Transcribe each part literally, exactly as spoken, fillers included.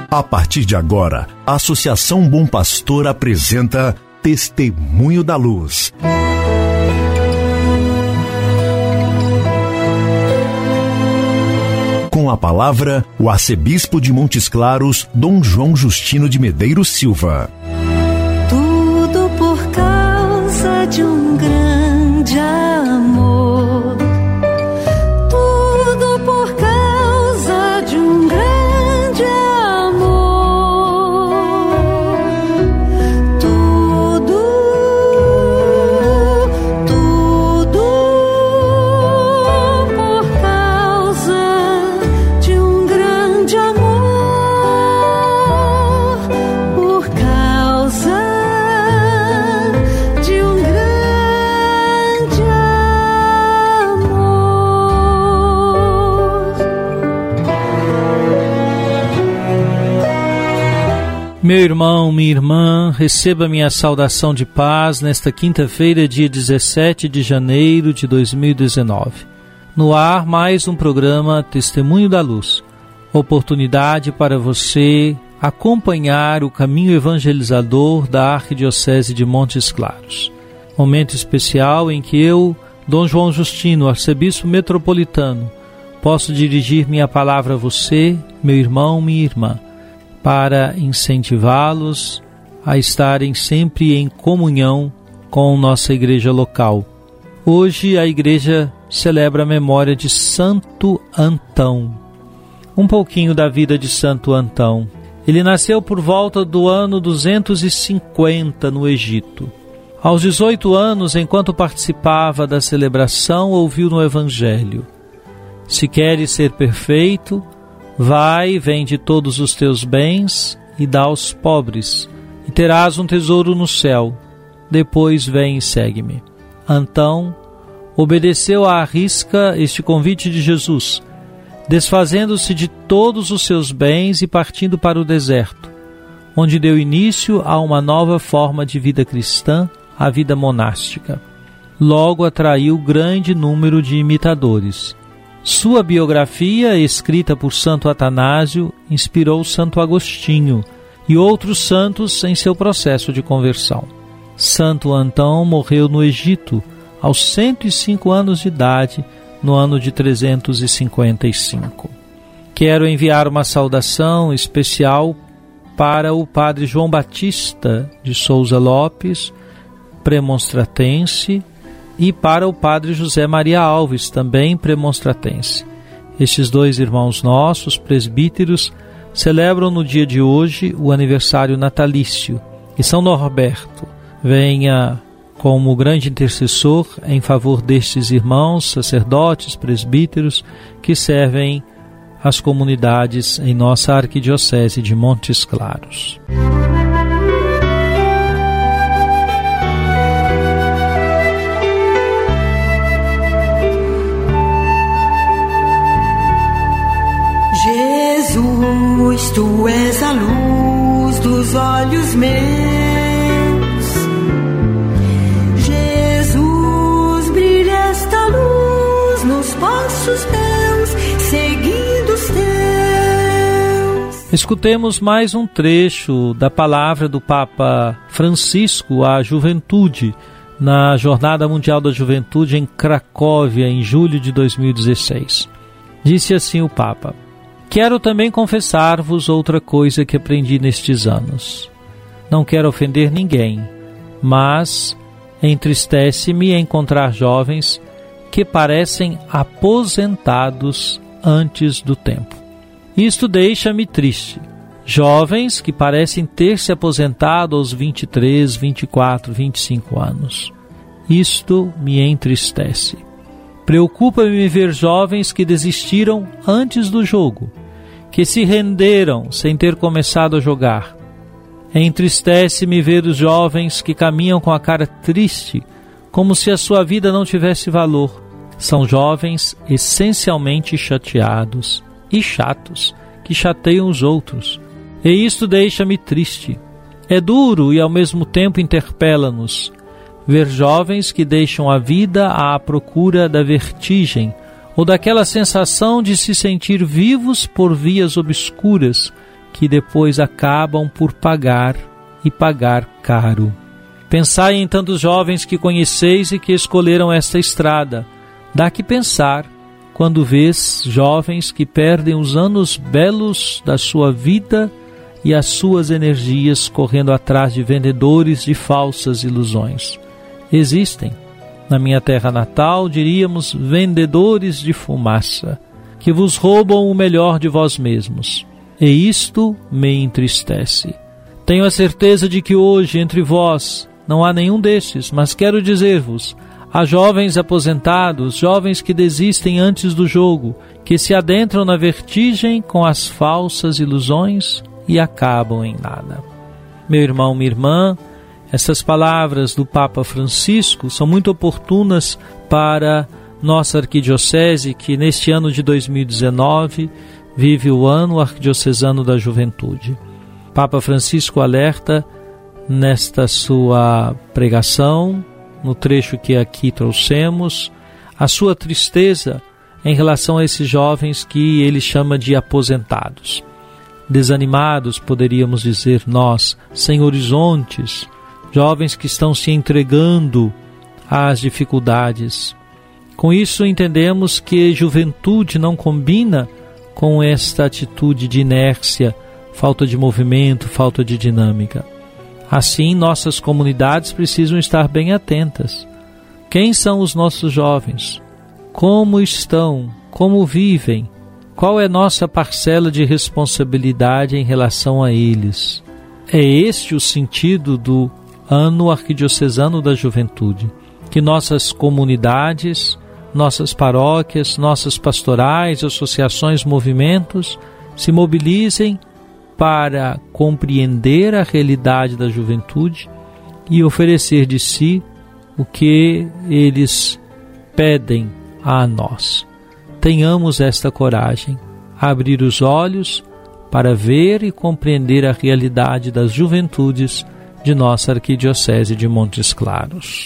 A partir de agora, a Associação Bom Pastor apresenta Testemunho da Luz. Com a palavra, o arcebispo de Montes Claros, Dom João Justino de Medeiros Silva. Tudo por causa de um grande amor. Tudo por causa de um grande amor. Tudo, tudo por causa de um grande amor. Por causa de um grande amor. Meu irmão, minha irmã, receba minha saudação de paz nesta quinta-feira, dia dezessete de janeiro de dois mil e dezenove. No ar, mais um programa Testemunho da Luz. Oportunidade para você acompanhar o caminho evangelizador da Arquidiocese de Montes Claros. Momento especial em que eu, Dom João Justino, arcebispo metropolitano, posso dirigir minha palavra a você, meu irmão, minha irmã, para incentivá-los a estarem sempre em comunhão com nossa igreja local. Hoje a igreja celebra a memória de Santo Antão. Um pouquinho da vida de Santo Antão. Ele nasceu por volta do ano duzentos e cinquenta no Egito. Aos dezoito anos, enquanto participava da celebração, ouviu no Evangelho: se queres ser perfeito, vai, vende todos os teus bens e dá aos pobres, e terás um tesouro no céu. Depois vem e segue-me. Antão obedeceu à risca este convite de Jesus, desfazendo-se de todos os seus bens e partindo para o deserto, onde deu início a uma nova forma de vida cristã, a vida monástica. Logo atraiu grande número de imitadores. Sua biografia, escrita por Santo Atanásio, inspirou Santo Agostinho e outros santos em seu processo de conversão. Santo Antão morreu no Egito, aos cento e cinco anos de idade, no ano de trezentos e cinquenta e cinco. Quero enviar uma saudação especial para o padre João Batista de Souza Lopes, premonstratense, e para o padre José Maria Alves, também premonstratense. Estes dois irmãos nossos, presbíteros, celebram no dia de hoje o aniversário natalício. E São Norberto venha como grande intercessor em favor destes irmãos, sacerdotes, presbíteros, que servem as comunidades em nossa Arquidiocese de Montes Claros. Jesus, tu és a luz dos olhos meus. Jesus, brilha esta luz nos passos meus, seguindo os teus. Escutemos mais um trecho da palavra do Papa Francisco à juventude, na Jornada Mundial da Juventude em Cracóvia, em julho de dois mil e dezesseis. Disse assim o Papa: quero também confessar-vos outra coisa que aprendi nestes anos. Não quero ofender ninguém, mas entristece-me encontrar jovens que parecem aposentados antes do tempo. Isto deixa-me triste. Jovens que parecem ter se aposentado aos vinte e três, vinte e quatro, vinte e cinco anos. Isto me entristece. Preocupa-me ver jovens que desistiram antes do jogo, que se renderam sem ter começado a jogar. Entristece-me ver os jovens que caminham com a cara triste, como se a sua vida não tivesse valor. São jovens essencialmente chateados e chatos, que chateiam os outros. E isto deixa-me triste. É duro e ao mesmo tempo interpela-nos ver jovens que deixam a vida à procura da vertigem ou daquela sensação de se sentir vivos por vias obscuras que depois acabam por pagar e pagar caro. Pensai em tantos jovens que conheceis e que escolheram esta estrada. Dá que pensar quando vês jovens que perdem os anos belos da sua vida e as suas energias correndo atrás de vendedores de falsas ilusões. Existem, na minha terra natal, diríamos, vendedores de fumaça, que vos roubam o melhor de vós mesmos. E isto me entristece. Tenho a certeza de que hoje, entre vós, não há nenhum destes, mas quero dizer-vos, há jovens aposentados, jovens que desistem antes do jogo, que se adentram na vertigem com as falsas ilusões e acabam em nada. Meu irmão, minha irmã, essas palavras do Papa Francisco são muito oportunas para nossa arquidiocese, que neste ano de dois mil e dezenove vive o ano arquidiocesano da juventude. Papa Francisco alerta nesta sua pregação, no trecho que aqui trouxemos, a sua tristeza em relação a esses jovens que ele chama de aposentados. Desanimados, poderíamos dizer nós, sem horizontes, jovens que estão se entregando às dificuldades. Com isso entendemos que juventude não combina com esta atitude de inércia, falta de movimento, falta de dinâmica. Assim, nossas comunidades precisam estar bem atentas. Quem são os nossos jovens? Como estão? Como vivem? Qual é nossa parcela de responsabilidade em relação a eles? É este o sentido do Ano Arquidiocesano da Juventude. Que nossas comunidades, nossas paróquias, nossas pastorais, associações, movimentos se mobilizem para compreender a realidade da juventude e oferecer de si o que eles pedem a nós. Tenhamos esta coragem, abrir os olhos para ver e compreender a realidade das juventudes de nossa Arquidiocese de Montes Claros.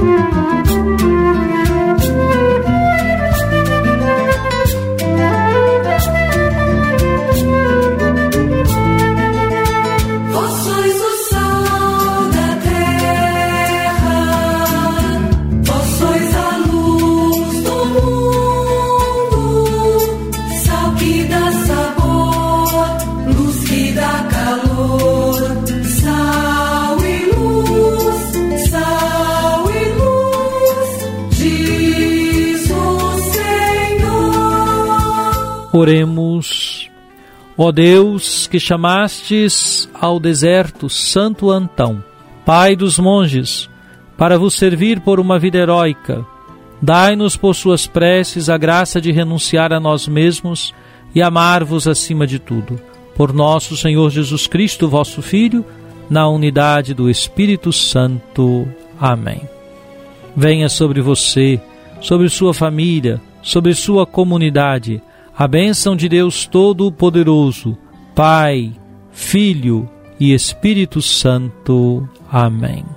Oremos. Ó Deus, que chamastes ao deserto Santo Antão, pai dos monges, para vos servir por uma vida heróica, dai-nos por suas preces a graça de renunciar a nós mesmos e amar-vos acima de tudo. Por nosso Senhor Jesus Cristo, vosso Filho, na unidade do Espírito Santo. Amém. Venha sobre você, sobre sua família, sobre sua comunidade, a bênção de Deus Todo-Poderoso, Pai, Filho e Espírito Santo. Amém.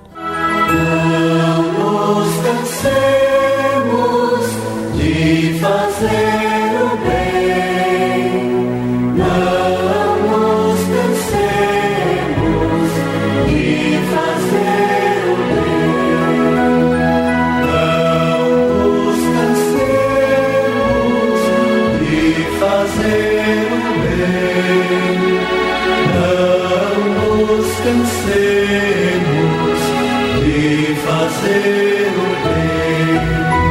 Não nos cansemos de fazer o bem, não nos cansemos de fazer o bem, não nos cansemos de fazer o bem, não nos cansemos de fazer o bem.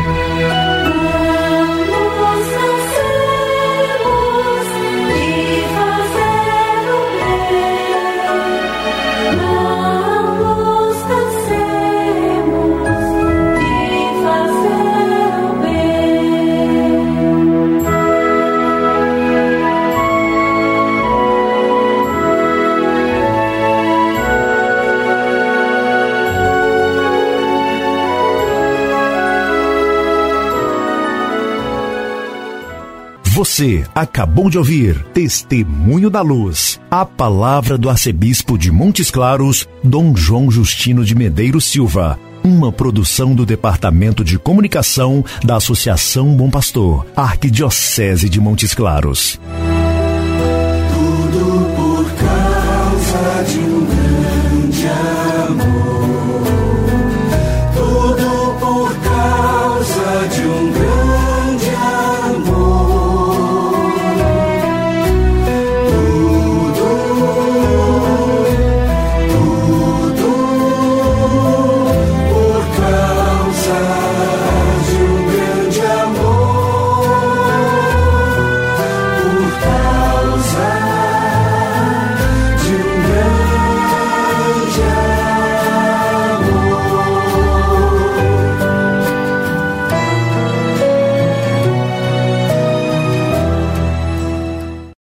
Você acabou de ouvir Testemunho da Luz, a palavra do arcebispo de Montes Claros, Dom João Justino de Medeiros Silva, uma produção do Departamento de Comunicação da Associação Bom Pastor, Arquidiocese de Montes Claros.